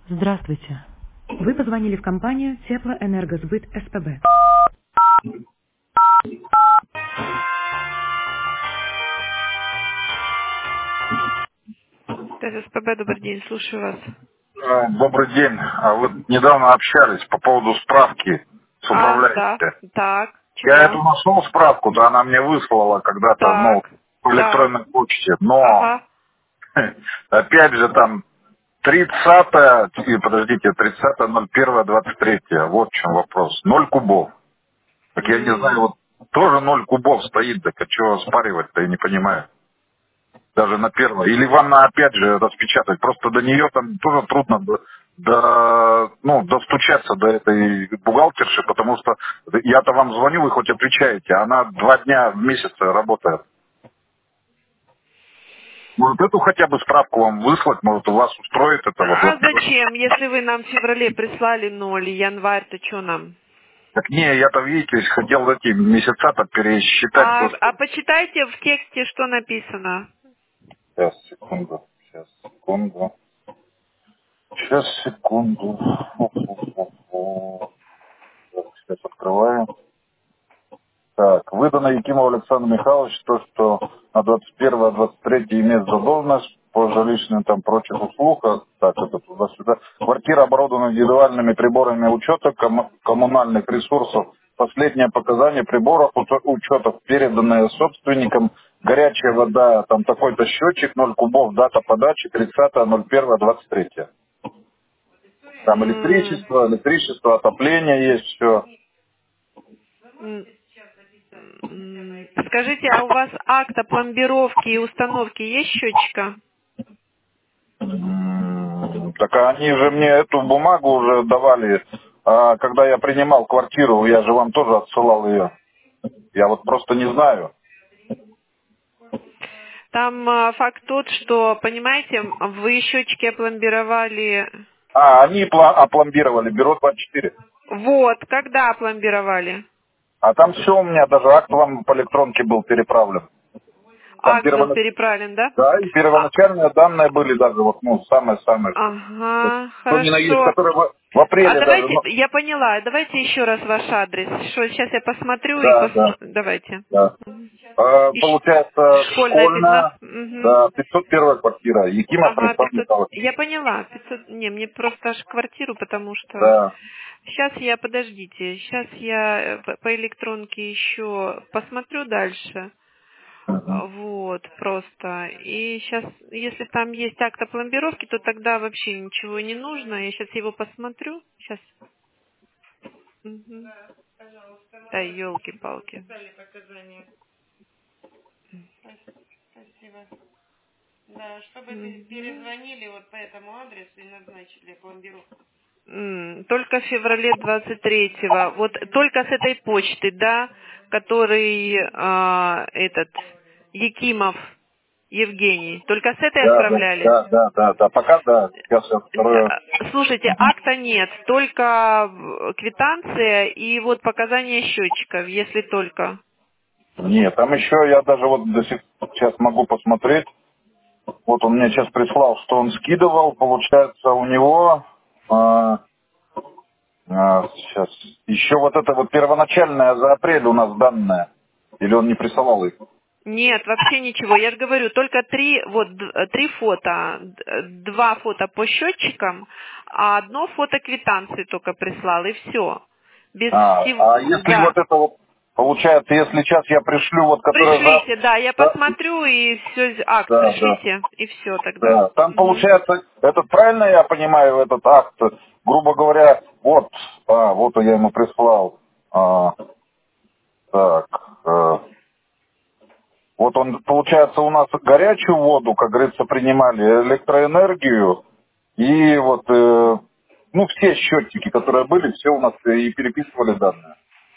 Здравствуйте. Вы позвонили в компанию Теплоэнергосбыт СПБ. СПБ, добрый день, слушаю вас. Добрый день. Вы недавно общались по поводу справки с Да, управляющей. так, Я эту чего? нашел справку, да, она мне выслала когда-то, Так, по да, электронной почте. Но, ага. опять же, там 30.01.23. Вот в чем вопрос. 0 кубов. Так я не знаю, М, вот тоже 0 кубов стоит, так а что оспаривать-то, я не понимаю. Даже на первое. Или ванна опять же распечатать. Просто до нее там тоже трудно достучаться до этой бухгалтерши, потому что я-то вам звоню, вы хоть отвечаете, а она 2 дня в месяц работает. Может, эту хотя бы справку вам выслать, может, у вас устроит это вот. А зачем, если вы нам в феврале прислали 0, январь-то что нам? Так не, я-то, видите, хотел эти месяца-то пересчитать. А почитайте в тексте, что написано. Сейчас, секунду. Сейчас открываем. Так, выдано Якимову Александру Михайловичу то, что на 21-23 имеет задолженность по жилищным там прочих услугах. Так, это туда-сюда. Квартира оборудована индивидуальными приборами учета коммунальных ресурсов. Последнее показание приборов учетов, переданные собственникам. Горячая вода, там такой-то счетчик, 0 кубов, дата подачи 30.01.23. Там М, электричество, отопление есть, все. м, Скажите, а у вас акт о пломбировке и установке есть счетчика? Так они же мне эту бумагу уже давали, когда я принимал квартиру, я же вам тоже отсылал ее. Я вот просто не знаю. Там факт тот, что, понимаете, вы счетчики опломбировали. Они опломбировали, бюро 24. Вот, когда опломбировали? А там все у меня, даже акт вам по электронке был переправлен. Там Акт был переправлен, да? Да, и А, первоначальные данные были даже, вот, самые-самые, ага, что ни на есть, хорошо. которые в А апреле даже, давайте, я поняла, давайте еще раз ваш адрес. Что, сейчас я посмотрю и да, да, давайте. да. Ищ- Получается, Школьная 15. школьная, да, 501 квартира, Якимов Ага, Александр 500. Михайлович. Я поняла. 500. Не, мне просто аж квартиру, потому что... Да. Сейчас я, подождите, сейчас я по электронке еще посмотрю дальше. Вот, просто. И сейчас, если там есть акт о пломбировке, то тогда вообще ничего не нужно. Я сейчас его посмотрю. Сейчас. Мгм. Да, елки-палки. Только в феврале 23-го. Вот только с этой почты, да, который этот Якимов Евгений. Только с этой Да, да, отправляли? да, да, да, да. Пока да. Сейчас я второе. Слушайте, акта нет, только квитанция и вот показания счетчиков, если только. Нет, там еще я даже вот до сих сейчас могу посмотреть. Вот он мне сейчас прислал, что он скидывал. Получается, у него сейчас еще вот это вот первоначальная за апрель у нас данная. Или он не присылал их? Нет, вообще ничего. Я же говорю, только три фото. Два фото по счетчикам, а одно фото квитанции только прислал, и все. Без всего, А если да. вот это вот, получается, если сейчас я пришлю, вот которая за... Пришлите, да, я Да, посмотрю и все, акт да, да. пришлите, и все тогда. Да, там Мгм. получается, этот правильно я понимаю, этот акт, грубо говоря, вот я ему прислал, так, вот он, получается, у нас горячую воду, как говорится, принимали, электроэнергию, и вот, все счетчики, которые были, все у нас и переписывали данные.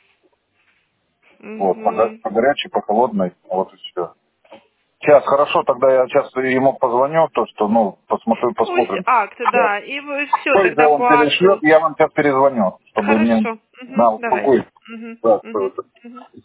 Вот, Мгм. по горячей, по холодной, вот и все. Сейчас, хорошо, тогда я сейчас ему позвоню, то, что, Пусть посмотрим. акт, Да. да, и все Ой, да, тогда он по акту. перешлет, я вам сейчас перезвоню, чтобы мне Хорошо. на Мгм. Давайте. успокоить. Мгм. Да, что Мгм. это. Мгм.